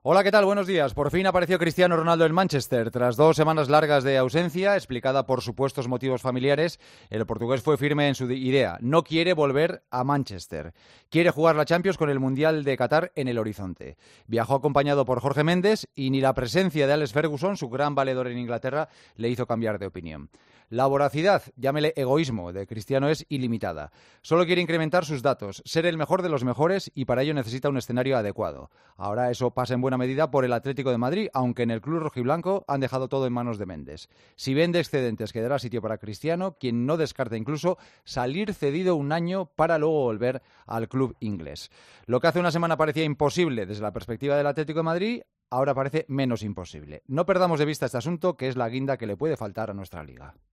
Hola, ¿qué tal? Buenos días. Por fin apareció Cristiano Ronaldo en Manchester. Tras 2 semanas largas de ausencia, explicada por supuestos motivos familiares, el portugués fue firme en su idea. No quiere volver a Manchester. Quiere jugar la Champions con el Mundial de Qatar en el horizonte. Viajó acompañado por Jorge Méndez y ni la presencia de Alex Ferguson, su gran valedor en Inglaterra, le hizo cambiar de opinión. La voracidad, llámele egoísmo, de Cristiano es ilimitada. Solo quiere incrementar sus datos, ser el mejor de los mejores y para ello necesita un escenario adecuado. Ahora eso pasa en buena medida por el Atlético de Madrid, aunque en el club rojiblanco han dejado todo en manos de Méndez. Si vende excedentes, quedará sitio para Cristiano, quien no descarta incluso salir cedido un año para luego volver al club inglés. Lo que hace una semana parecía imposible desde la perspectiva del Atlético de Madrid, ahora parece menos imposible. No perdamos de vista este asunto, que es la guinda que le puede faltar a nuestra liga.